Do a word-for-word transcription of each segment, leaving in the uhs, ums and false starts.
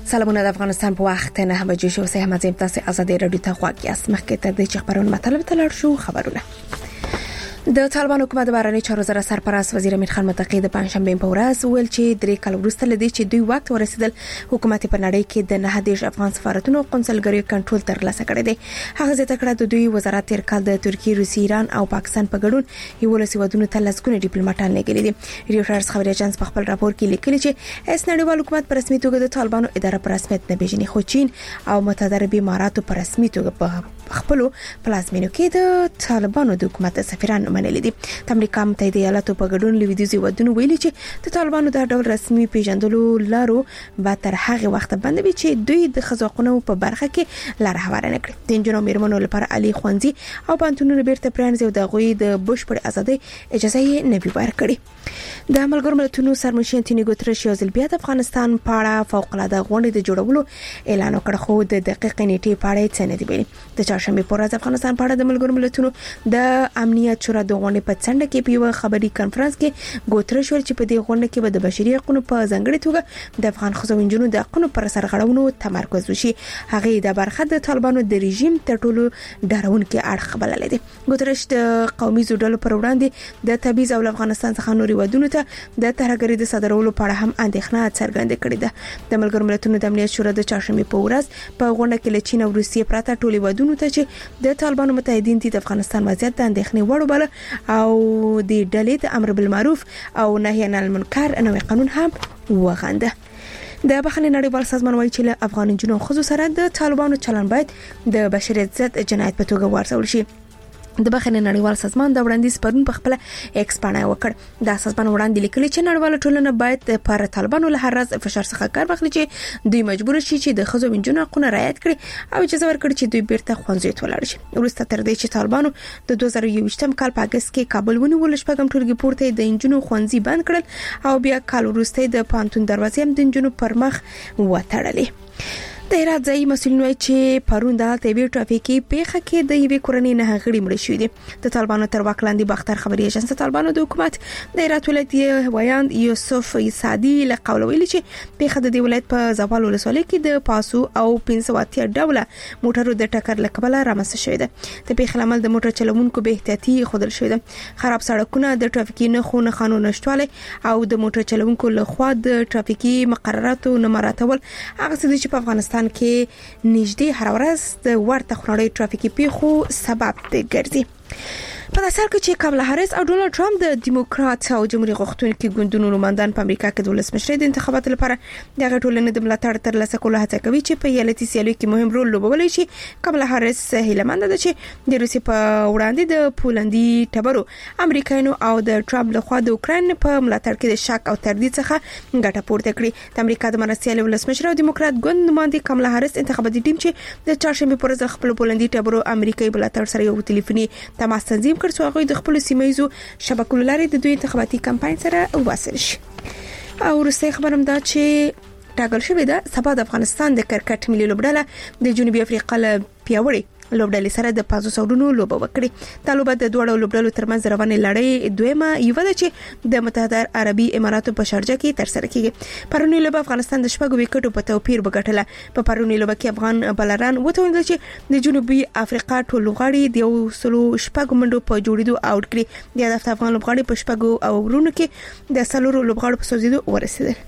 سلامونه د افغانستان په وخت نه بجې شو سه هم زم تاسو ازادي رادیو ته خواږه مخکې تر دې چې خبرونه مطلب تلل شو خبرونه د طالبان حکومت بهرنی چارو وزیر سرپرست وزیر امیر خان متقی د پنځشنبه په ورځ ویل چې درې کال وروسته لدی چې دوی وخت ورسېدل حکومت په نړۍ کې د نه دیش افغان سفارتونو قونسلګریو کنټرول ترلاسه کړی دی. هغه زیاته کړه د دوی وزارت تیر کال د ترکیه، روسیې، ایران او پاکستان په ګډون یو لسی ودونو ته لسګونه ډیپلوماټان لګیلي دي. ریوټرز خبري اژانس په خپل راپور کې لیکلي چې اس نړیوال حکومت په رسمي توګه د طالبانو اداره په رسمیت نه پیژني، خو چین او متحده اماراتو په رسمي توګه په خپل پلازمینو کې د طالبانو د حکومت سفیران منلي دي. امریکا متحده ایالاتو په ګډون لویدیځي ودونو ویلي چې د طالبانو د ډول رسمي پیژندلو لارو به تر هغه وخت باندې وي چې دوی د خزاقونو په برخه کې لار هواره نه کړي. د انجنونو میرمنو لپاره علي خوندزي او پانتونونو بیرته پرانځي او د غوي د بشپړ ازادي اجازه یې نه وی ورکړي. د ملګرو ملتونو سرمشي انټونی ګوتریش یو ځل بیا د افغانستان په اړه فوق العاده غونډه د جوړولو اعلان وکړ، خو د دقیق نیټې په اړه څه نه دی ویلي. د چهارشنبه په ورځ افغانستان په اړه د ملګرو ملتونو د امنیت شورا د غونډې په څنډه کې په یو خبري کانفرنس کې ګوتریش ویل چې په دې غونډه کې به د بشري حقوقو په ځانګړي توګه د افغان ښځو انجونو د حقوقو پر سرغړونو تمرکز وشي. هغه د برخه د طالبانو د رژیم تر ټولو ډارونکي اړخ بللی دی. ګوتریش د قومي زوډلو پر وړاندې د تبعیض او افغانستان څخه نوري ودونو ته د ترهګری د صدرولو په اړه هم اندېښنه څرګنده کړې ده. د ملګرو ملتونو د امنیت شورا د چهارشنبه په ورځ په غونډه کې له چین او روسیې پراته ټولي ودونو ته چې د طالبانو متحدین دي د افغانستان وضعیت د اندېښنې وړ بل او د ډلې د امر بالمعروف او نهي عن المنکر نوې قانون هم وغنده. د بخښنې نړیوال سازمان وایي چې له افغان جنونو خو سره د طالبانو چلن باید د بشریت ضد جنایت په توګه وارزول شي. د بخښنې نړیوال سازمان د وړاندیز پرون په خپل ایکس باندې وکړ. د سازمان وړاندې لیکلي چې نړیواله ټولنه باید پر طالبانو له هر راز فشار څخه کار واخلي چې دوی مجبور شي چې د خزو منجونو حقوق رعایت کړي او اجازه ورکړي چې دوی بیرته خوندزي ولاړ شي. وروسته تر دې چې طالبانو د دوه زره یوویشتم کال په اگست کې کابل ونیول، شپږم ټولګي پورته د انجونو خوندزي بند کړل او بیا کال وروسته د پانتون دروازې هم د انجونو پر مخ وتړلې. د هرات ځای مسؤلین وایي چې پرون د تیوی ټرافیکي پیښه کې د یوې کورنۍ نه غړي مړ شوی دي. د طالبانو تر واک لاندې باختر خبري اژانس طالبانو د حکومت د هرات ولایت ویاند یوسف سادي له قول ویلي چې پیښه د دې ولایت په زوال ولسوالۍ کې د پاسو او پنځه اتیا ډوله موټرو د ټکر له کبله رامنځته شوې ده. د پیښې عمل د موټر چلوونکو به احتیاطي خودل شوې ده. خراب سړکونه، د ټرافیکي نښو نه قانون نشټواله او د موټر چلوونکو له خوا د ټرافیکي مقرراتو نه مراعاتول هغه څه چې په افغانستان کې نږدې هر ورځ د ورته خنړې ټرافیکي پیښو سبب دی ګرځي. په داسر کې چې کاملا هریس او ډونالد ټرمپ د دیموکرات او جمهوریت غوښتونکو ګوندونو نمائندان په امریکا کې د ولسمشر د انتخاباتو لپاره د غټولنې د ملاتړ ترلاسه کولو هڅه کوي چې په ایالتي سیالیو کې مهم رول لوبولی شي. کاملا هریس هیلهمند ده چې د روسي په وړاندې د پولندي ټبرو امریکایانو او د ټرمپ لخوا د اوکراین په ملاتړ کې د شک او تردید څخه ګټه پورته کړي. د امریکا د مرستيال ولسمشر او دیموکرات ګوند نمائنده کاملا هریس انتخاباتي ټیم چې د چهارشنبه پر ورځ خپل پولندي ټبرو امریکایي ملاتړ سره یو ټلیفوني تماس تنظیم کړ چې هغه د خپل سیمایزو شبکو لارې د دوی انتخاباتي کمپاین سره وصل شي. او ورسته خبرم دا چې ټاکل شوې ده سبا د افغانستان د کرکټ ملي لوبډله د جنوبي افریقا له پیاوړي لوبډلې سره د پنځه سوه ډونو لوبه وکړي. دا لوبه د دوه لوبډلو ترمنځ روانه لړۍ دویمه یو ده چې د متحده عربي اماراتو په شارجه کې تر سره کیږي. پرونی لوبه افغانستان د شپږو وکټو په توپیر وګټله. په پرونی لوبه کې افغان بلران وتوندل چې د جنوبي افریقا ټول لوبغاړي د یو سلو شپږ منډو په جوړیدو اوټ کړي. د هدف افغان لوبغاړي په شپږو او ورونو کې د سلورو لوبغاړو په سوزیدو ورسېدل.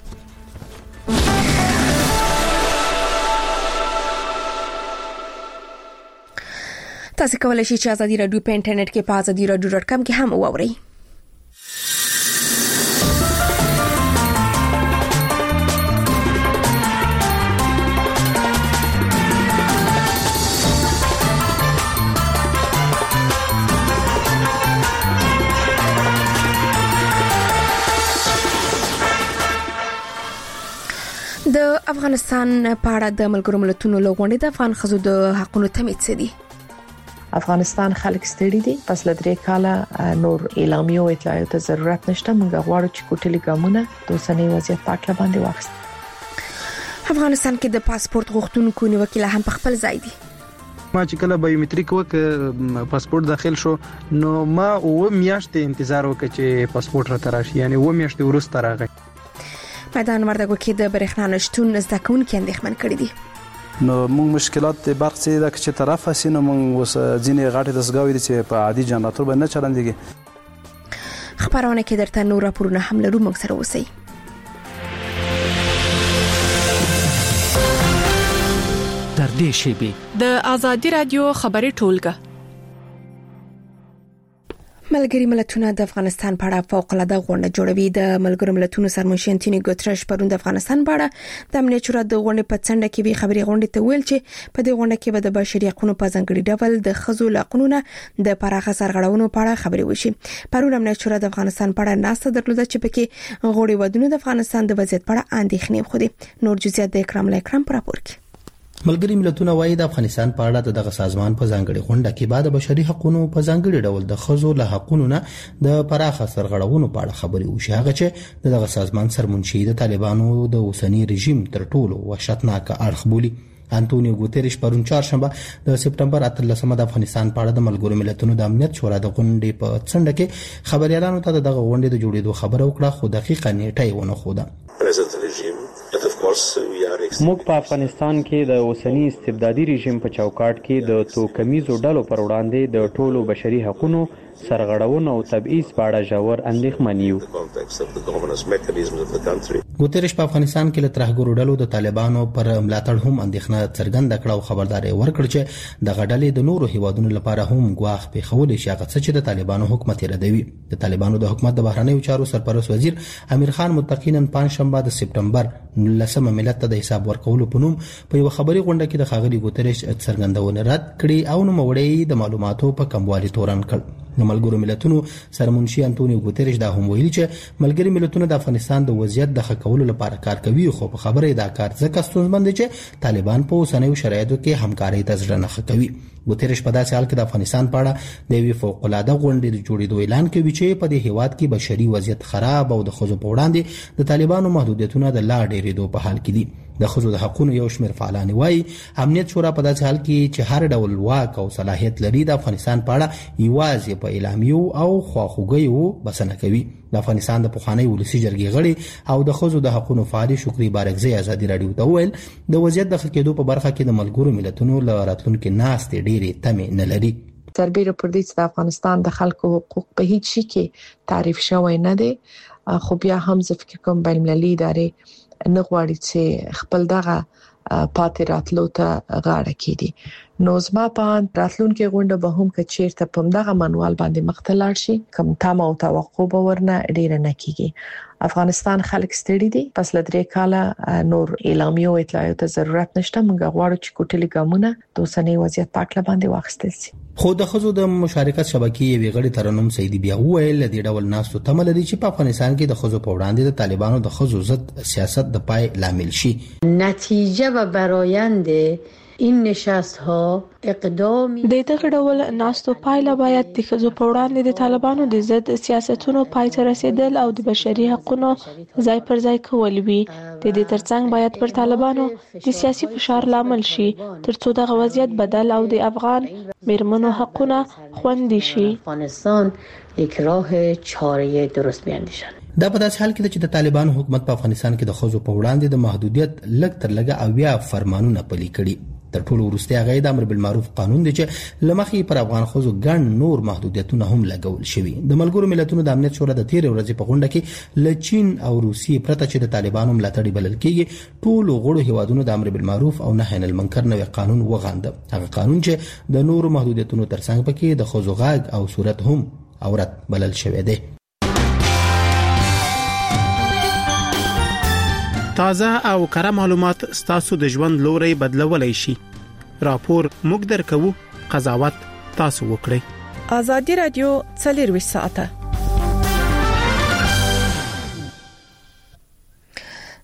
تاسو کولای شئ چې ازادي رادیو په انټرنیټ کې په ازادي رادیو ډاټ کام کې هم واورئ. د افغانستان په اړه د ملګرو ملتونو لغونډې د افغان خزو د حقوقو تمید څه دي؟ افغانستان خلک ستړي دي. پس له درې کاله نور اعلامیو او اطلاعاتو ته ضرورت نشته. موږ غواړو چې کوټلي ګامونه د اوسنۍ وضعیت په اړه باندې واخلو. افغانستان کې د پاسپورت غوښتونکو نیوکه هم په خپل ځای دي. ما چې کله بایومټریک وک پاسپورت داخل شو نو ما و میاشتې انتظار وکړ چې پاسپورت را تراشي، یعنی و میاشتې ورسته راغی. میدان وردګو کې د برېښنا نشټون زده کوونکي اندېښمن کړي دي. نو موږ مشکلات د برق څخه د چې طرف اسینو موږ وس ځینې غاټي دسګاوي دي چې په عادي جنراتور باندې چلندېږي. خبرونه کې درته نور راپورونه هم لرو، موږ سره اوسئ. تر دې شیبې د آزادي رادیو خبري ټولګه. ملګری ملتونه د افغانستان په اړه فوق العاده غونډه جوړوي. د ملګری ملتونو سرمنشي انټونیو ګوتریش پرون د افغانستان په اړه د امنیت شورا د غونډې په څنډه کې به خبري غونډې ته ویل چې په دې غونډه کې به د بشري حقوقو په ځانګړي ډول د ښځو حقوقونه د پراخه سرغړونو په اړه خبري وشي. پرون امنیت شورا د افغانستان په اړه ناسته درلوده چې پکې غوړي ودونه د افغانستان د وضعیت په اړه اندېښنې خو دي. نور جزئیات د اکرام اکرام پر راپور کې. ملګری ملتونه وايي د افغانستان په اړه دغه سازمان په ځانګړي غونډه کې بعد بشري حقوقو په ځانګړي ډول د ښځو له حقوقو نه د پراخه سرغړونو په اړه خبري وشي. هغه چې دغه سازمان سرمنشي د طالبانو د اوسنی رژیم تر ټولو وحشتناک اړخ بولي. انټونیو ګوتریش پرون چهارشنبه د سپټمبر اتلسمه د افغانستان په اړه د ملګرو ملتونو د امنیت شورا د غونډې په څنډه کې خبريالانو ته دغه غونډې د جوړېدو خبره وکړه، خو دقیقه نیټه یې ونه خوده. موږ په افغانستان کې د اوسنی استبدادي رژیم په چوکاټ کې د توکمیزو ډلو پر وړاندې د ټولو بشري حقوقو سرغړونو او تبعیض په اړه ژور اندېښمن یو. ګوتریش په افغانستان کې له ترهګرو ډلو د طالبانو پر ملاتړ هم اندېښنه څرګنده کړه او خبرداري ورکړه چې د غډلې د نورو هیوادونو لپاره هم ګواښ پیښول شي هغه چې د طالبانو حکومت ردوي. د طالبانو د حکومت د بهرنیو چارو سرپرست وزیر امیر خان متقینن پنځشنبه د سپټمبر لسمه ملت ته د حساب ورکولو په نوم په یو خبري غونډه کې د خاغلی ګوتریش څرګندونه رد کړي او نو موړی د معلوماتو په کموالي تورن کړ. د ملګرو ملتونو سرمنشي انټونیو ګوتریش دا هم ویلي چې ملګری ملتونه د افغانستان د وضعیت د ښه کولو لپاره کار کوي، خو په خبره دا کار ځکه ستونزمن دی چې طالبان په اوسنیو شرایطو کې همکاري ته ځړنه ښه کوي. ګوتریش په داسې حال کې د افغانستان په اړه د یوې فوق العاده غونډې د جوړېدو اعلان کوي چې په دې هیواد کې بشري وضعیت خراب او د ښځو په وړاندې د طالبانو محدودیتونه د لا ډېرېدو په حال کې دي. د ښځو د حقوقو یو شمېر فعالان وایي امنیت شورا په داسې حال کې چې هر ډول واک او صلاحیت لري د افغانستان په اړه یوازې په اعلامیو او خواخوږیو بسنه کوي. د افغانستان د پخوانی ولسی جرګې غړي او د ښځو د حقوقو فعال شکري بارکزی ازادي رادیو ته ویل د وضعیت د ښه کېدو په برخه کې د ملګرو ملتونو له راتلونکو ناستې ډېرې تمې نه لري. سربېره پر دې چې د افغانستان د خلکو حقوق په هیڅ شي کې تعریف شوی نه دی، خو بیا هم زه فکر کوم بین المللي ادارې نه غواړي چې خپل دغه پاتې راتلو ته غاړه کړي. نو زما په راتلونکو غونډه به هم که چیرته په دغه منوال باندې مختلال شي کوم تام او توقع به ورنه ډیر نه کیږي. افغانستان خلک ستړي دي، پس له درې کاله نور اعلامیو اطلاعاتو ته ضرورت نشته. موږ غواړو چې کوټلي ګامونه د اوسنۍ وضعیت په اړه باندې واخیستل شي. خو د ښځو د مشارکت شبکې یوې غړي ترنم سیدی بیا وویل د ډول ناستو تمه لري چې په افغانستان کې د ښځو په وړاندې د طالبانو د ښځو ضد سیاست د پای لامل شي. نتیجه و برآیند این نشست ها اقدامی د دغه ډول ناستو پایله باید د ښځو په وړاندې د طالبانو د ضد سیاستونو پای ته رسیدل او د بشري حقوقو ځای پر ځای کول وي. د دې ترڅنګ باید پر طالبانو د سیاسي فشار لامل شي ترڅو دغه وضعیت بدل او د افغان میرمنو حقونه خوندي شي. افغانستان یک راه چاره درست بیاندیشد. دا په داسې حال کې چې د طالبانو حکومت په افغانستان کې د ښځو په وړاندې د محدودیت لږ تر لږه اویا فرمانونه پلي کړي. تر ټولو وروستي هغه د امر بالمعروف قانون دی چې لمخې پر افغان ښځو ګڼ نور محدودیتونه هم لګول شوي. د ملګرو ملتونو د امنیت شورا د تیر ورځې په غونډه کې له چین او روسیې پرته چې د طالبانو ملاتړي بلل کېږي ټولو غړو هیوادونو د امر بالمعروف او نهي عن المنکر نوې قانون وغانده. هغه قانون چې د نور محدودیتونو ترڅنګ پکې د ښځو غږ او صورت هم عورت بلل شوی دی. تازه او کره معلومات ستاسو د ژوند لوري بدلولای شي. راپور موږ درکو، قضاوت تاسو وکړئ. آزادي رادیو څلور ساعته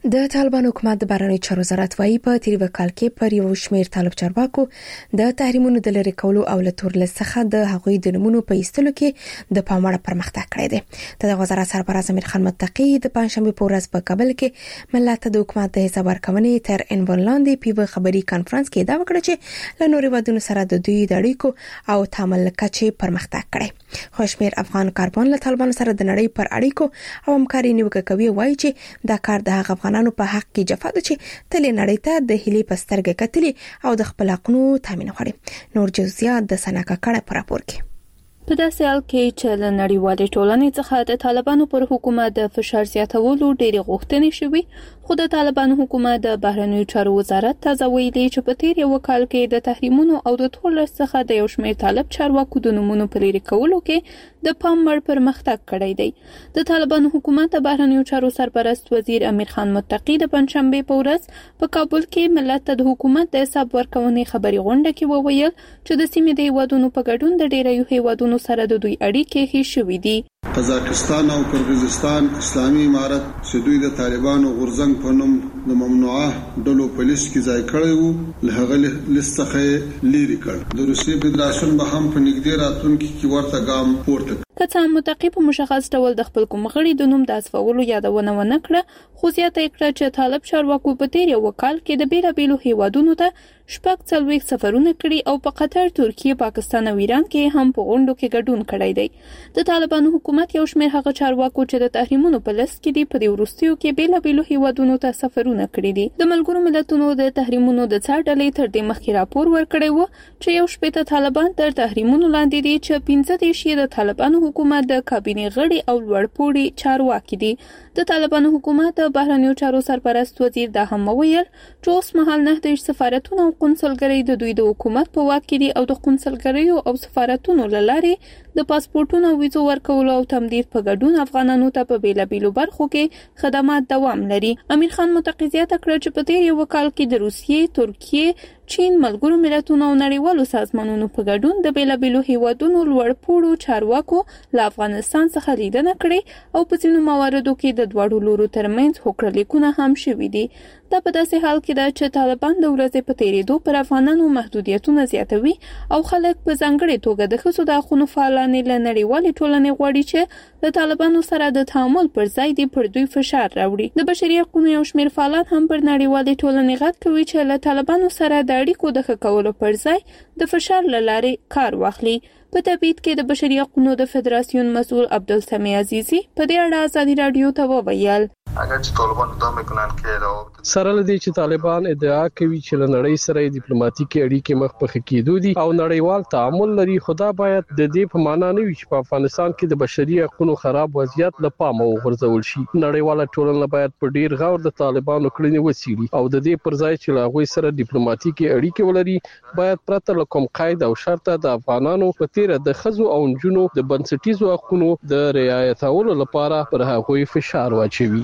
د طالبان حکومت د بهرنیو چارو وزارت وايي په تیری وکال کې پر یو شمېر طالب چارواکو د تحریمونو د لری کولو او له تورلس څخه د هغوی د نمونو په ایستلو کې د پاموړ پرمختګ کړی دی. د وزارت سرپرست امیر خان متقی د پنځشنبه په ورځ په کابل کې ملت د حکومت د حساب ورکونې تر عنوان لاندې په خبري کانفرنس کې دا وکړه چې له نورو ودونو سره د دوی د اړیکو او تعامل کچې پرمختګ کړي. خو شمېر افغان کاربن له طالبان سره د نړۍ پر اړیکو او همکاري نیوکه کوي، وایي چې دا کار د هغه افغانانو په حق کې جفا ده چې تل نړۍ ته د هلي پسترګه کتلي او د خپل حقونو تامین غواړي. نور جزئیات د سناکا کړه پر راپور کې. په داسې حال کې چې له نړیوالې ټولنې څخه د طالبانو پر حکومت د فشار زیاتولو ډېرې غوښتنې شوې، خو د طالبانو حکومت د بهرنیو چارو وزارت تازه ویلي چې په تیر یو کال کې د تحریمونو او د تورلس څخه د یو شمېر طالب چارواکو د نمونو په لري کولو کې د پام وړ پرمختګ کړی دی. د طالبانو حکومت د بهرنیو چارو سرپرست وزیر امیر خان متقی د پنځشنبه په ورځ په کابل کې ملت ته د حکومت د حساب ورکونې خبري غونډه کې وویل چې د سیمې د هیوادونو په ګډون د ډیرو هیوادونو سره د دوی اړیکې ښې شوې دي. قزاقستان او قرغیزستان اسلامي امارت چې دوی د طالبانو غورځنګ په نوم د ممنوعه ډلو په لیست کې ځای کړی وو، له هغه لیست څخه لري کړ. د روسیې فدراسیون به هم په نږدې راتلونکي کې ورته ګام پورته که څه متقی په مشخص ډول د خپل کوم غړي د نوم د اسفولو یادونه ونه کړه، خو زیاته کړه چې طالب چارواکو په تیر یو کال کې د بیلابیلو هیوادونو ته شپږ څلوېښت سفرونه کړي او په قطر، ترکیه، پاکستان او ایران کې هم په غونډو کې ګډون کړی دی. د طالبانو حکومت یو شمېر هغه چارواکو چې د تحریمونو په لست کې دي په دې وروستیو کې بیلابیلو هیوادونو ته سفرونه کړي دي. د ملګرو ملتونو د تحریمونو د څار ډلې تر دې مخکې راپور ورکړی و چې یو شپېته طالبان تر تحریمونو لاندې دي چې پنځه دېرش یې د طالبانو حکومت د کابینې غړي او لوړپوړي چارواکي دي. د طالبانو حکومت د بهرنیو چارو سرپرست وزیر دا هم وویل چې اوس مهال نه دېرش سفارتونه او قونسلګرۍ د دوی د حکومت په واک کې دي او د قونسلګریو او سفارتونو له لارې د پاسپورتونو او ویزو ورکولو او تمدید په ګډون افغانانو ته په بیلابیلو برخو کې خدمات دوام لري. امیر خان متقی زیاته کړه چې په تیر یو کال کې د روسیې، ترکیې، چین، ملګرو ملتونو او نړیوالو سازمانونو په ګډون د بیلابیلو هیوادونو لوړپوړو چارواکو له افغانستان څخه لیدنه کړې او په ځینو مواردو کې د دواړو لورو ترمنځ هوکړه لیکونه هم شوي دي. دا په داسې حال کې ده چې طالبان د ورځې په تیریدو پر افغانانو محدودیتونه زیاتوي او خلک په ځانګړې توګه د ښځو د حقونو فعالانې له نړیوالې ټولنې غواړي چې د طالبانو سره د تعامل پر ځای دي پر دوی فشار راوړي. د بشري حقونو یو شمېر فعالان هم پر نړیوالې ټولنې غږ کوي چې له طالبانو سره د اړیکو د ښه کولو پر ځای د فشار له لارې کار واخلي. په تبعید کې د بشري حقونو د فدراسیون مسؤل عبدالسمیع عزیزی په دې اړه ازادي رادیو ته وویل اگر چې طالبان ادعا میکنن که سره لدی چې طالبان ادعا کوي چې له نړۍ سره ډیپلوماټیکي اړیکې مخ په کېدو دي او نړیوال تعامل لري، خدا باید د دې په معنا نه وي چې په افغانستان کې د بشري حقوقو خراب وضعیت له پامه وغورځول شي. نړیواله ټولنه باید په ډیر غور د طالبانو کړنې وڅېړي او د دې پر ځای چې له هغوی سره ډیپلوماټیکي اړیکې ولري، باید پرته له کوم قید او شرطه د افغانانو په تیر د ښځو او نجونو د بنسټیزو حقوقو د رعایتولو لپاره پر هغوی فشار واچوي.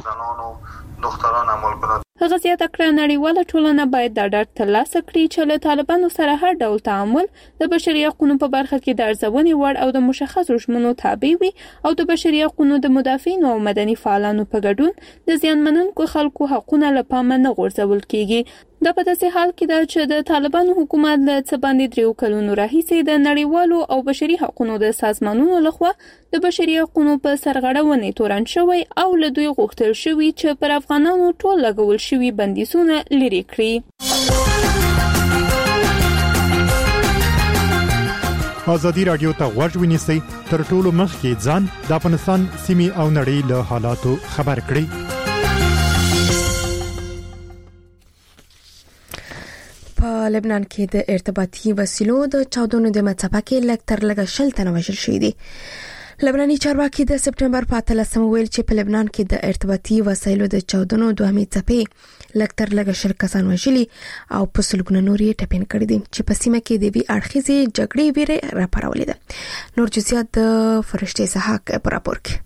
دختران عمل کنند. هغه زیاته کړه نړیواله ټولنه باید دا ډاډ ترلاسه کړي چې له طالبانو سره هر ډول تعامل د بشري حقوقو په برخه کې د ارزونې وړ او د مشخصو ژمنو تابع وي او د بشري حقوقو د مدافعینو او مدني فعالانو په ګډون د زیانمنونکو خلکو حقوقونه له پامه نه غورځول کیږي. دا په داسې حال کې ده چې د طالبانو حکومت له څه باندې دریو کلونو راهیسې د نړیوالو او بشري حقوقو د سازمانونو لخوا د بشري حقوقو په سرغړونې تورن شوی او له دوی غوښتل شوی چې پر افغانانو ټول لګول شوی بندیزونه لرې کړي. ازادي رادیو ته غوږ ونیسئ، تر ټولو مخکې ځان د افغانستان سیمې او نړۍ له حالاتو خبر کړئ. په لبنان کې د ارتباطي وسیلو د چاودنو د مڅپه کې لږ تر لږه شل تنه وژل شوي دي. لبناني چارواکي د سپټمبر په اتلسمه ویل چې په لبنان کې د ارتباطي وسایلو د چاودنو دوهمې څپې لږ تر لږه شل کسان وژلي او په سلګونه نور یې ټپین کړي دي چې په سیمه کې د وی اړخیزې جګړې ویره راپارولې ده. نور جزئیات د فرشته اسحاق په راپور کې.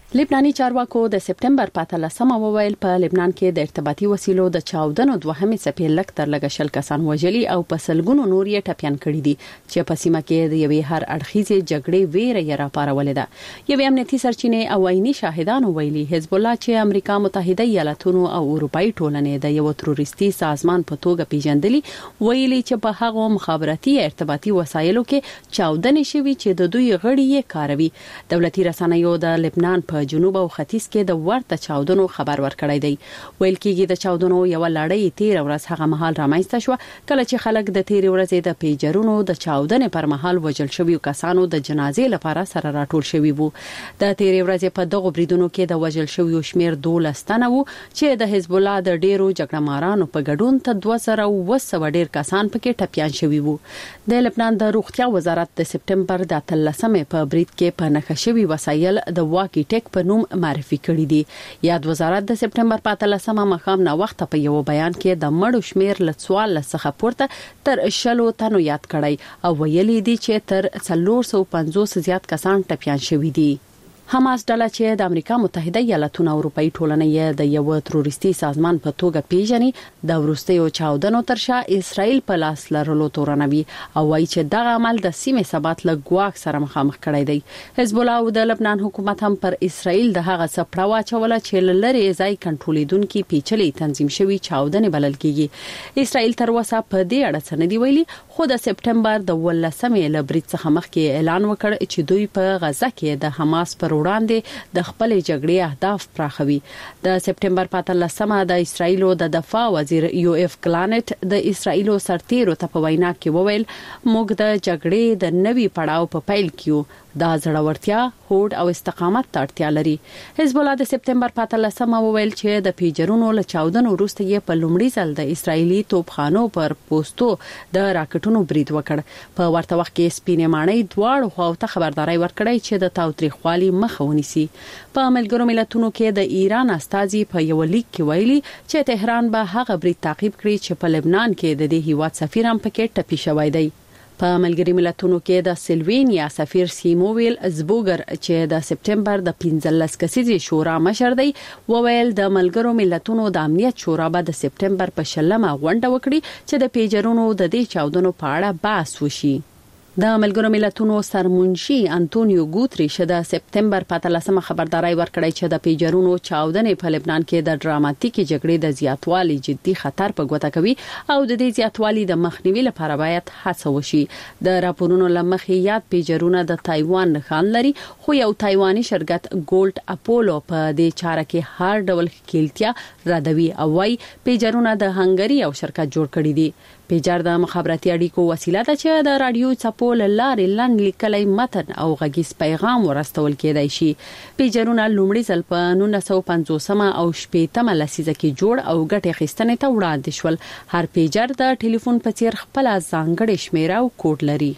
لبناني چارواکو د سپټمبر په اتلسمه وویل په لبنان کې د ارتباطي وسیلو د چاودنو دوهمې څپې لک تر لګ شل کسان وژلي او په سلګونو نور یې ټپيان کړي دي چې په سیمه کې د یوې هر اړخیزې جګړې ویره یې راپارولې ده. یوې امنیتي سرچینې او عیني شاهدانو ویلي حزب الله چې امریکا متحده ایالاتونو او اروپאי ټولنې د یو تروریستي سازمان په توګه پیژندلي ویلي چې په هغه مخابراتي ارتباطي وسایلو کې چاودنې شوي چې د دوی غړي یې کاروي. دولتي رسنیو د لبنان په جنوب او ختیځ کې د ورته چاودنو خبر ورکړی دی. ویل کېږي د چاودنو یو لړۍ تیر ورځ هغه مهال رامنځته شو کله چې خلک د تیر ورځې د پیجرونو د چاودنې پر مهال وژل شوي کسانو د جنازې لپاره سره راټول شوي وو. د تیر ورځې په دغه بریدونو کې د وژل شوي شمیر دولس تنه وو چې د حزب الله د ډیرو جګړهمارانو په ګډون ته دوه زره اوه سوه ډیر کسان پکې ټپيان شوي وو. د لبنان د روغتیا وزارت د سپټمبر د اتلسمې په برید کې په نښه شوي وسایل د واکی ټیک په نوم معرفي کړی دي. یاد وزارت د سپټمبر په اتلسمه مخام نه وخت په یو بیان کې د مړو شمیر له څوارلس څخه پورته تر شلو تنو یاد کړی او ویلي دي چې تر څلور سوه پنځوس زیات کسان ټپيان شوي دي. حماس ډله چې د امریکا متحده ایالاتونو او اروپאי ټولنې د یو تروریستي سازمان په توګه پیژني د وروستیو چاودنو تر شا اسرائیل په لاس لرلو تورنوي او وايي چې دغه عمل د سیمې ثبات له ګواښ سره مخامخ کړی دی. حزب الله او د لبنان حکومت هم پر اسرائیل د هغه څپړه واچوله چې لری ځای کنټرولیدونکو پیچلي تنظیم شوی چاودنې بلل کیږي. اسرائیل تر اوسه په دې اړه څه نه دی ویلي خو د سپټمبر د ولسمې لبرید څخه مخکې اعلان وکړ چې دوی په غزه کې د حماس پر وړاندې د خپل جګړې اهداف پراخوي. د سپټمبر په اتلسمه د اسرایلو د دفاع وزیر یو اف کلانټ د اسرایلو سرتیرو ته په وینا کې وویل موږ د جګړې د نوي پړاو په پیل کې دا زړورتیا هوډ او استقامت ته اړتیا لري. حزب الله د سپټمبر په اتلسمه وویل چې د پیجرونو له چاودنو وروسته یې په لومړي ځل د اسرایلی توپخانو پر پوسټو د راکټونو برید وکړ. په ورته وخت کې سپینې ماڼۍ دواړو خواوته خبرداري ورکړې چې د تاوتریخوالي مخه ونیسي. په ملګرو ملتونو کې د ایران استازي په یو لیک کې ویلي چې تهران به هغه برید تعقیب کړي چې په لبنان کې د دې هیواد سفیر هم پکې ټپي شوی دی. په ملګری ملتونو کې د سلوینیا سفیر سیموویل زبوګر چې د سپټمبر د پنځلس کسیزې شورا مشر دی وویل د ملګرو ملتونو د امنیت شورا به د سپټمبر په شلمه غونډه وکړي چې د پیجرونو د دې چاودنو په اړه بحث وشي. د ملګرو ملتونو سرمنشي انټونیو ګوتریش د سپټمبر په اتلسمه خبرداري ورکړی چې د پیجرونو چاودنې په لبنان کې د ډراماتیکي جګړې د زیاتوالي جدي خطر په ګوته کوي او د دې زیاتوالي د مخنیوي لپاره باید هڅه وشي. د راپورونو لمخې یاد پیجرونه د تایوان نښان لري خو یو تایواني شرکت ګولډ اپولو په دې چاره کې هر ډول ښکیلتیا ردوي او وايي پیجرونه د هنګري او شرکت جوړ کړي دي. پیجر د مخابراتي اړیکو وسیله ده چې د رادیو چپو لارې لاندې لیکلای متن او غږیز پیغام ورستول کېدای شي. پیجرونه لومړی ځل په نولس سوه پنځوسمه او شپږمه لسیزه کې جوړ او ګټې اخیستنې ته وړاندې شول. هر پیجر د ټلیفون په څیر خپل ځانګړې شمیره او کوډ لري.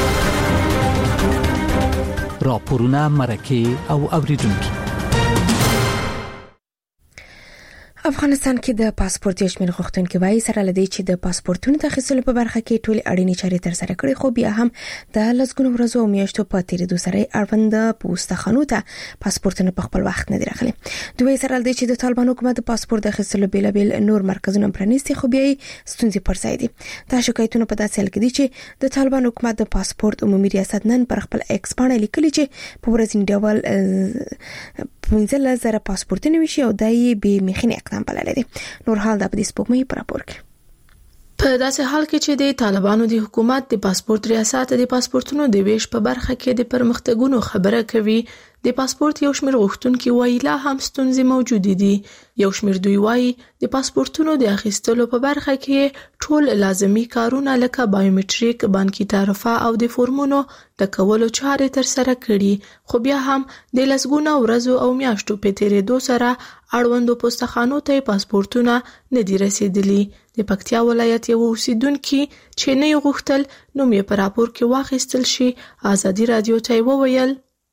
راپورونه مرکه او اوریدونکو افغانستان کې د پاسپورت یو شمېر غوښتونکو وایي سره لدی چې د پاسپورتونو د اخیستلو په برخه کې ټول اړینې چارې تر سره کړې خو بیا هم د لږګونو ورځو او میاشتو په تیریدو سره اړوند پوسټخانو ته پاسپورتونه په خپل وخت نه دی راغلي. دوی سره لدی چې د طالبان حکومت د پاسپورت د اخیستلو بیلابل نور مرکزونه پرانیستي خو بیا ستونزې پر ځای دي. دا شکایتونه په داسې حال کې دي چې د طالبان حکومت د پاسپورت عمومي ریاست نن پر خپل ایکس باندې لیکلي چې په ورځنی ډول پنځه زره پاسپورتونه وشي او دای به مخینه اقدام بلل دي. نور حال د پدې سپوږمۍ پر راپور کې په داسې حال کې چې د طالبانو د حکومت د پاسپورت ریاست د پاسپورتونو د ویش په برخه کې د پرمختګونو خبره کوي د پاسپورت یو شمېر غوښتونکي وایي لا هم ستونزې موجود دي. یو شمېر دوی وایي د پاسپورتونو د اخیستلو په برخه کې ټول لازمي کارونه لکه بایومټریک، بانکي تعرفه او د فورمونو د کولو چارې تر سره کړي خو بیا هم د لسګونو ورځو او میاشتو په تیریدو سره اړوندو پوسټخانو ته پاسپورتونه نه دي رسیدلي. د پکتیا ولایت یو اوسیدونکي چې نه یې غوښتل نوم یې په راپور کې واخیستل شي ازادي رادیو ته وویل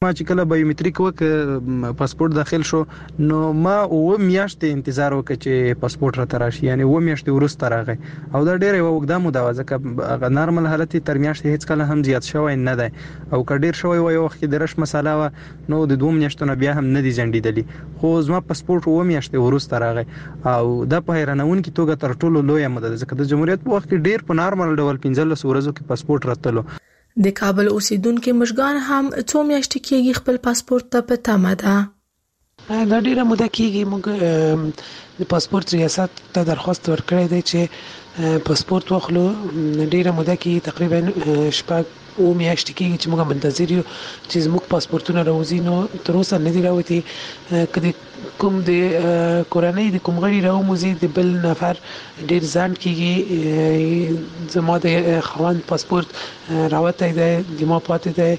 ما چې کله بایومټریک وک پاسپورت داخل شو نو ما او میاشتې انتظار وکړ چې پاسپورت را تراشي، یعنی و میاشتې وروسته راغی او دا ډېر یو وګدا موده و ځکه هغه نارمل حالت تر میاشتې هیڅ کله هم زیات شوی نه دی او کډیر شوی و یو وخت د رش مساله و نو د دوه میاشتو نه بیا هم نه دی ځنډیدلی، خو زما پاسپورت و میاشتې وروسته راغی او دا په حیرانون کې توګه تر ټولو لویه موده ځکه د جمهوریت په وخت کې ډېر په نارمل ډول پنځلس ورځو کې پاسپورت راتلو. د کابل اوسیدونکو مشګان هم څو میاشتې کېږي خپل پاسپورت ته په تمه ده. دا ډیره موده کېږي موږ د پاسپورت ریاست ته درخواست ورکړی دی چې پاسپورت واخلو. ډیره موده کې تقریبا شپږ او میاشتې کېږي چې موږ منتظر یو چې زموږ پاسپورتونه راوځي، نو تر اوسه نه دي راوتي. کله کوم د کورنۍ د کوم غړي راوموزي د بل نفر ډیر ځان کېږي زما د خوان پاسپورت راوتی دی د ما پاتې دی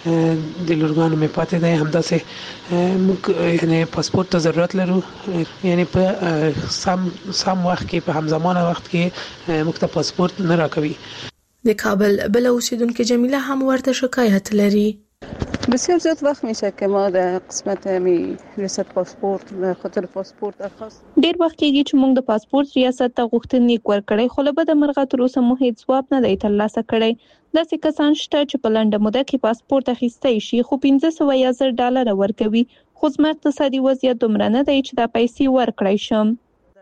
د لورګانو مې پاتې دی. همداسې موږ یعنی پاسپورت ته ضرورت لرو، یعنی په سم سم وخت کې په همزمانه وخت کې موږ ته پاسپورت نه راکوي. د کابل بل اوسیدونکو جمیله هم ورته شکایت لري. بسیار زیاد وقت میشه که ما در قسمت می ریاست پاسپورت به خاطر پاسپورت درخواست ډیر وخت کېږي چې موږ د پاسپورت ریاست ته غوښتنلیک ورکړی، خو له بده مرغه تر اوسه مو هیڅ ځواب نه دی ترلاسه کړی. داسې کسان شته چې په لنډه موده کې پاسپورت اخیستی شي خو پنځه سوه یا زر ډالره ورکوي، خو زما اقتصادي وضعیت دومره نه دی چې دا پیسې ورکړی شم.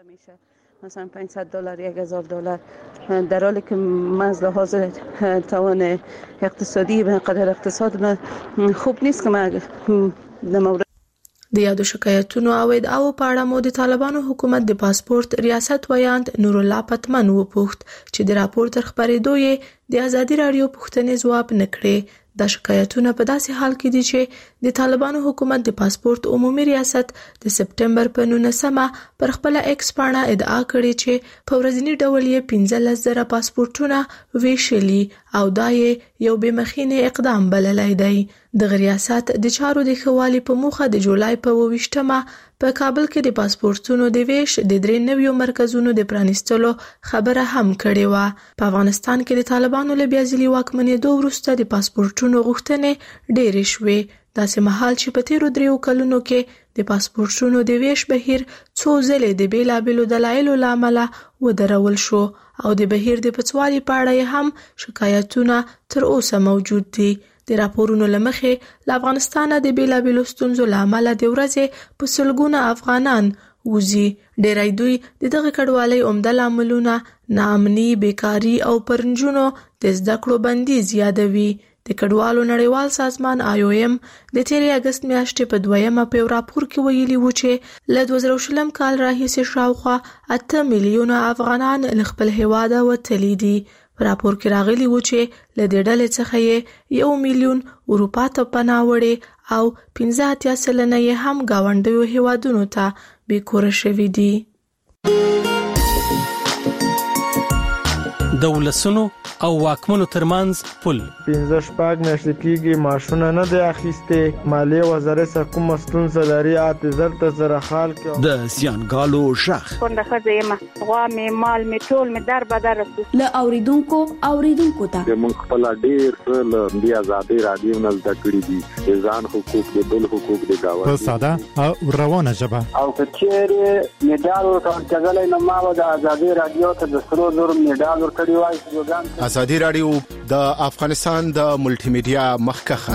مثلا پانصد دلار یک هزار دلار در حالی که من از لحاظ توان اقتصادی به قدر اقتصاد من خوب نیست که من در مورد د یادو شکایتونو او ادعاو په اړه مو د طالبانو حکومت د پاسپورت ریاست ویاند نور الله پتمن وپوښت چې د راپور تر خبرېدو یې د ازادي رادیو پوښتنې ځواب نه کړې. دا شکایتونه په داسې حال کې دي چې د طالبانو حکومت د پاسپورت عمومي ریاست د سپټمبر په نولسمه پر خپل ایکس پاڼه ادعا کړې چې په ورځنی ډول یې پنځلس زره پاسپورتونه ویشلي او دا یې یو بې مخینه اقدام بللی دی. د ریاست د چارو د ښه والي په موخه د جولای په اوویشتمه په کابل کې د پاسپورتونو د ویش د درې نویو مرکزونو د پرانیستلو خبره هم کړې وه. په افغانستان کې د طالبانو له بیا ځلي واکمنېدو وروسته د پاسپورتونو غوښتنې ډېرې شوې. داسې مهال چې په تیرو دریو کلونو کې د پاسپورتونو د ویش بهیر څو ځلې د بیلابیلو دلایلو له امله ودرول شو او د بهیر د پڅوالي په اړه هم شکایتونه تر اوسه موجود دي. د راپورونو لمخې له افغانستانه د بیلابیلو ستونزو له امله د ورځې په سلګونه افغانان وځي. ډېری دوی د دغه کډوالۍ عمده لاملونه ناامني، بیکاري او پر نجونو د زده کړو بندیز یادوي. د کډوالو نړیوال سازمان آی او ایم د تیرې اگست میاشتې په دویمه په راپور کې ویلي و چې له دوه زره شلم کال راهیسې شاوخوا اته میلیونه افغانان له خپل هیواده وتلي دي. په راپور کې راغلي و چې له دې ډلې څخه یې یو میلیون اروپا ته پناه وړې او پنځه اتیا سلنه یې هم ګاونډیو هیوادونو ته بیکوره شوي دي. د ولسونو او واکمنو ترمنځ پل پنځه شپږ میاشتې کېږي معاشونه نه دی اخیستې. مالیې وزارت څخه کومه ستونزه لري اته زر ته زره خال کې د زیانګالو شخ کونډه ښځه یم، غوا مې مال مې ټول مې در بدر رسو له اوریدونکو اوریدونکو ته موږ خپل ډیر څه له دې ازادي رادیو نه زده کړي دي، د ځان حقوق د بل حقوق د گاونډي په ساده او روانه ژبه. او کچېره میډال ورکړل نو ما د ازادي رادیو ته د سرو زر میډال ورکړی وای. ازادي رادیو د افغانستان د ملټي میډیا مخکخه.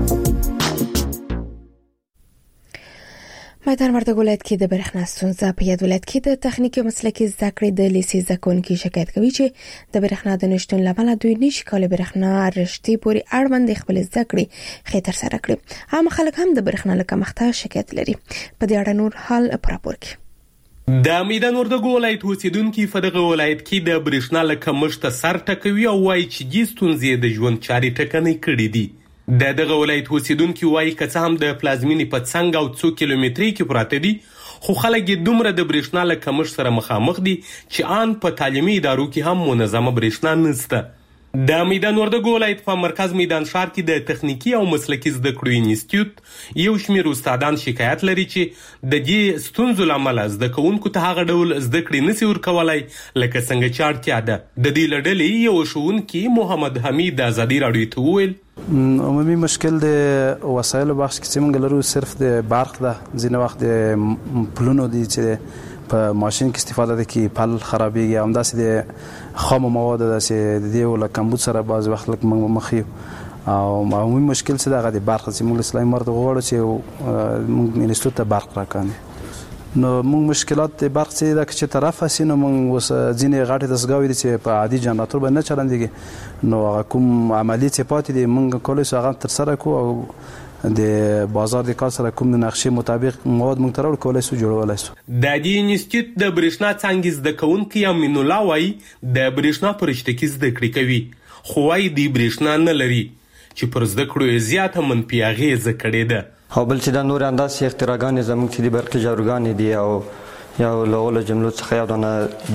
مدار وردګ ولایت کې د برېښنا ستونزه په یاد ولایت کې د تخنیکي مسلکي زده کړې د لیسې زده کوونکي شکایت کوي چې د برېښنا د نشټون لامل دوی نشي کولای برېښنا رشتې پورې اړوند خپل زده کړې خې تر سره کړي. عام خلک هم د برېښنا له کمښت شکایت لري. په دې اړه نور حال پر راپور کې د میدان وردګ ولایت اوسیدونکي په دغه ولایت کې د برېښنا له کمښت سر ټکوي او وایي چې دې ستونزې د ژوند چارې ټکنۍ کړې دي. د دغه ولایت اوسیدونکي وایي که څه هم د پلازمینې په څنګ او څو کیلومترۍ کې پراته دي خو خلک یې دومره د برېښنا له کمښت سره مخامخ دي چې آن په تعلیمي ادارو کې هم منظمه برېښنا نشته. د میدان وردګ ولایت په مرکز میدان ښار کې د تخنیکی او مسلکي زده کړو انسټیټیوټ یو شمېر استادان شکایت لري چې د دې ستونزو لامل زده کوونکو ته هغه ډول زده کړې نشي ورکولای لکه څنګه چې اړتیا ده. د دې لړلې یو ښوونکي محمد حمید د ازادي رادیو ته وویل عمومي مشکل د وسایلو بخش کې موږ لرو صرف د برق ده، ځینې وخت د پلونو دي چې په ماشین کې استفاده ده کې پل خرابېږي، همداسې د خامو موادو ده چې د دې له کمبود سره بعضې وخت لږ موږ مخ یو. او عمومي مشکل چې دغه د برق چې موږ اسلامي مرد غواړو چې موږ انسټیټوت ته برق راکاندي. نو موږ مشکلات د برق چې د چې طرف هسي نو موږ اوس ځینې غټې دستګاوې دي چې په عادي جنراتور باندې نه چلندېږي، نو هغه کوم عملي چې پاتې دي موږ کولی شو هغه ترسره کړو او د بازار د کار سره کوم د نقشې مطابق مواد موږ تراوړ کولی شو جوړولی شو. د دې انسټیټیوټ د برېښنا څانګې زده کوونکی امین الله وایي د برېښنا په رشته کې زده کړې کوي، خو وایي دوی برېښنا نه لري چې پر زده کړو یې زیاته منفي اغېزه کړې ده. او بل چې دا نور انداسې اختراګانې زموږ چې د برقي جاروګانې دي او یو له اولو جملو څخه یو دانه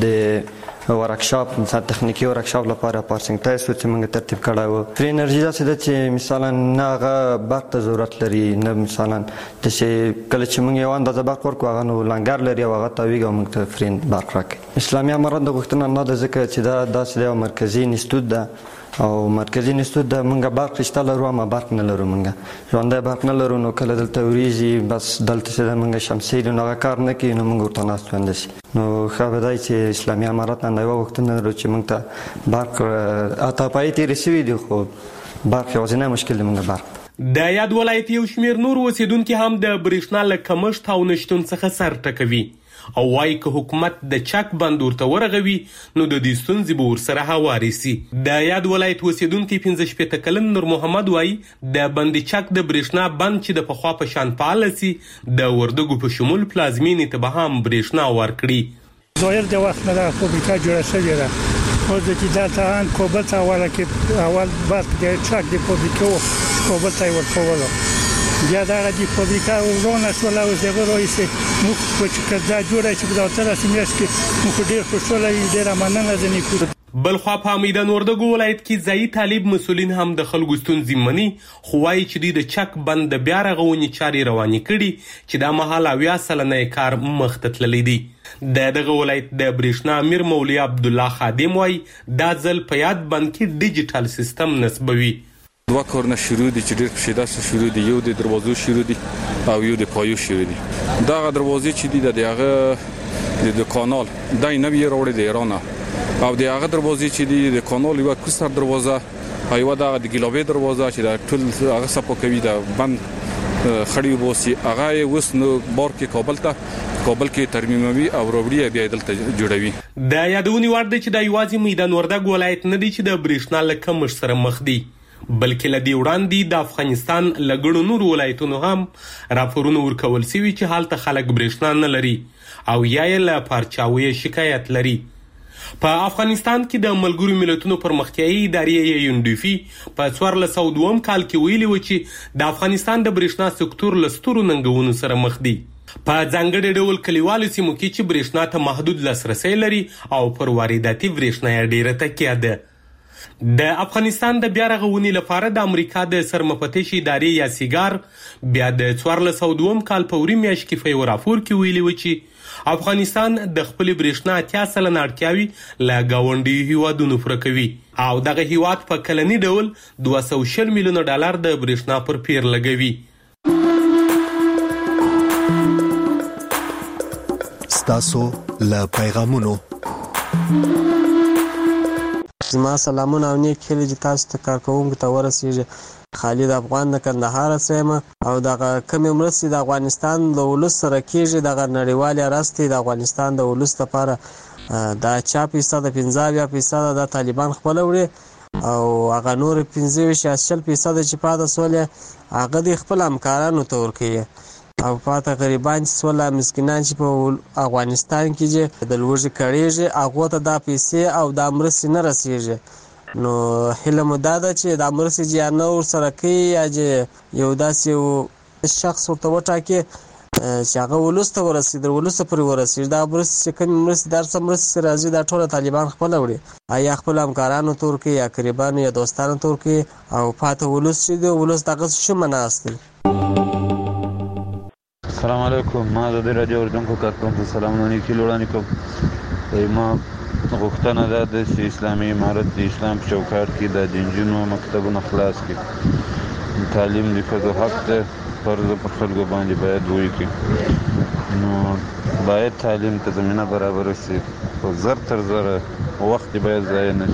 د ورکشاپ مثلا تخنیکي ورکشاپ لپاره پارسنګ ټایس چې موږ ترتیب کړی و. فری انرژي داسې ده چې مثلا نه هغه برق ته ضرورت لري، نه مثلا داسې کله چې موږ یو اندازه برق ورکړو هغه نو لنګر لري او هغه تاویږي او موږ ته فري برق راکوي. اسلامي امارات د غوښتنه نه ده ځکه چې دا داسې یو مرکزي انسټیټوټ ده او مرکزي انسټیټوټ د موږ برق شته لرو اما برق نه لرو، موږ ژوندی برق نه لرو، نو کله دلته وریږي بس دلته چې د موږ شمسۍ دي نو هغه کار نه کوي، نو موږ ورته ناست وندسي. نو ښه به دی چې اسلامي امارات نه یوه غوښتنه لرو چې موږ ته برق اته پایې تېرې سوي دي، خو برق یوازینی مشکل دی موږ برق. د یاد ولایت یو شمېر نور اوسېدونکي هم د برېښنا له کمښت او نشتون څخه سر ټکوي او وایي که حکومت د چک بند ورته ورغوي نو د دې ستونزې به ورسره هوارې سي. د یاد ولایت اوسېدونکی پنځه شپېته کلن نور محمد وایي د بند چک د برېښنا بند چې د پخوا په شان فعاله سي د وردګو په شمول پلازمینې ته به هم برېښنا ورکړي. ظاهر د وخت نه دا فابریکه جوړه شوې ده، اوس چې دلته هم کابل ته اوله کې اول برق د چک د فابریکو کابل ته یې ورکولو، بیا دغه د فابریکه ورونه شوله، اوس دغه راهیسې موږ چې دا جوړه چې په دا اتلسمه میاشت کې موږ ډېر خوشحاله یو، ډېره مننه ځینې کوو. بلخوا په میدان وردګو ولایت کې ځایي طالب مسؤلین هم د خلکو ستونزې مني، خو وایي چې دوی د چک بند د بیا رغونې چارې روانې کړي چې دا مهال اویا سلنه یې کار مخ ته تللی دی. د دغه ولایت د برېښنا امیر مولوي عبدالله خادم وایي دا ځل په یاد بند کې ډیجیټل سیستم نصبوي. دوه کارونه شروع دي چې ډېر پشیده سره شروع دي، یو د دروازو شروع دي او یو د پایو شروع دي. دغه دروازې چې دي د هغه د کانال دای نوی راوړي د ایران او د هغه دروازې چې دي د کانال یو کوستر دروازه او یو د ګیلوبې دروازه چې د ټول هغه صفو کوي د بند خړی وبوسي، هغه وس نو بار کې کابل ته کابل کې ترمیموي او وروړي بیا دلته جوړوي. د یادونې وړ دی چې د یوازې میدان وردګ ولایت نه دی چې د برېښنا له کمښت سره مخ دی، بلکې له دې وړاندې د افغانستان له ګڼو نورو ولایتونو هم راپورونه ورکول سوي چې هلته خلک برېښنا نه لري او یا یې له پارچاویه شکایت لري. په افغانستان کې د ملګرو ملتونو پرمختیایي ادارې یونډیفي په څوارلس سوه دوه کال کې ویلي و چې د افغانستان د برېښنا سکتور له سترو ننګونو سره مخ دی، په ځانګړي ډول کلیوالو سیمو کې چې برېښنا ته محدود لاسرسی لري او پر وارداتي برېښنا یې ډېره تکیه ده. د افغانستان د بیا رغونې لپاره د امریکا د سرمفتش ادارې یا سیګار بیا د څوارلس سوه دوه کال په وری میاشت کې په یو راپور کې ویلي و چې افغانستان د خپلې برېښنا اتیا سلنه اړتیاوې له ګاونډیو هیوادونو پوره کوي او دغه هیواد په کلني ډول دوه سوه شل میلیونه ډالر د برېښنا پر پیر لګوي. ستاسو له پیغامونو زما سلامونه او نیک هیلې چې تاسو ته کارکوونکو ته ورسیږي. خالد افغان د کندهار څخه او دغه کمې مرستې د افغانستان د ولس سره کېږي، دغه نړیوالې راستې د افغانستان د ولس لپاره دا چا فیصد پنځه اویا فیصد د طالبان خپل وړي او هغه نور پنځه ویشت یا شل فیصد چې پاته سولې هغه د خپل همکارانو ته ورکوي او پاته غریبان چې سوله مسکینان چې په افغانستان کې چې د لوږې کړېږي هغو ته دا پیسې او دا مرستې نه رسېږي. نو هیله مو دا ده چې دا مرستې چې یا نه ورسره کوي یا چې یو داسې شخص ورته وټاکي چې هغه ولس ته ورسېږي، د ولس پورې ورسېږي. دا مرستې چې کومې مرستې دا څه مرستې راځي دا ټوله طالبان خپله وړي، یا خپلو همکارانو ته ورکوي یا قریبانو یا دوستانو ته ورکوي او پاته ولس چې دی ولس دغسې شومه ناست دی. السلام علیکم، ما د رادیو اردوونکو کارکوونکو سلامونه نیکې وړاندې کوم. ما غوښتنه ده د اسلامي امارت د اسلام په چوکاټ کې د جنجونو مکتبونه خلاص کړي. تعلیم د ښځو حق ده، فرض پر خلکو باندې باید وکړي. نو باید تعلیم ته زمینه برابره شي، خو زر تر زره وخت باید ضایع نه شي.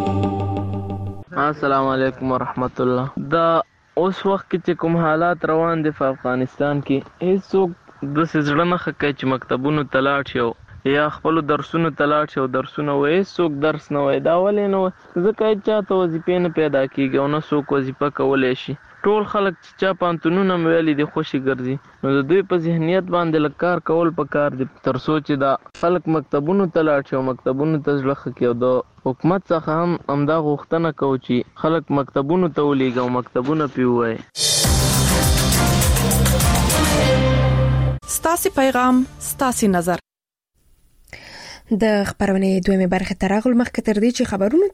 السلام علیکم ورحمت الله. دا اوس وخت کې چې کوم حالات روان دي په افغانستان کې، هیڅوک داسې زړه نه ښه کوي چې مکتبونو ته لاړ شي یا خپلو درسونو ته لاړ شي او درسونه وایي. هیڅوک درس نه وایي. دا ولې نه وایي؟ ځکه چاته وظیفې نه پیدا کېږي او نه څوک وظیفه کولی شي. ټول خلک چې چا پوهنتونونه مې ویلي دي خوشي ګرځي. نو د دوی په ذهنیت باندې لږ کار کول پکار دي تر څو چې دا خلک مکتبونو ته لاړ شي او مکتبونو ته زړه ښه کړي. او د حکومت څخه هم همدا غوښتنه کوو چې خلک مکتبونو ته ولېږي او مکتبونه پرې ووایي. ستاسې پیغام ستاسې نظر. د خبرونې دویمه برخه تر هغه مخکې تر دې چې خبرونه